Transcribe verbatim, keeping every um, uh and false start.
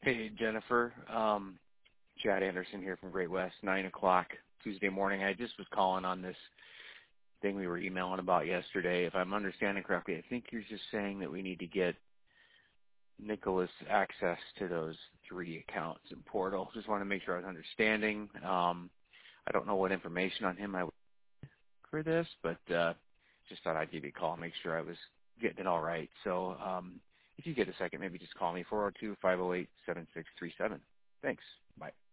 Hey, Jennifer. Um, Chad Anderson here from Great West, nine o'clock Tuesday morning. I just was calling on this thing we were emailing about yesterday. If I'm understanding correctly, I think you're just saying that we need to get Nicholas access to those three accounts in Portal. Just want to make sure I was understanding. Um, I don't know what information on him I would for this, but uh, just thought I'd give you a call and make sure I was getting it all right. So um, if you get a second, maybe just call me, four oh two, five oh eight, seven six three seven. Thanks. Bye.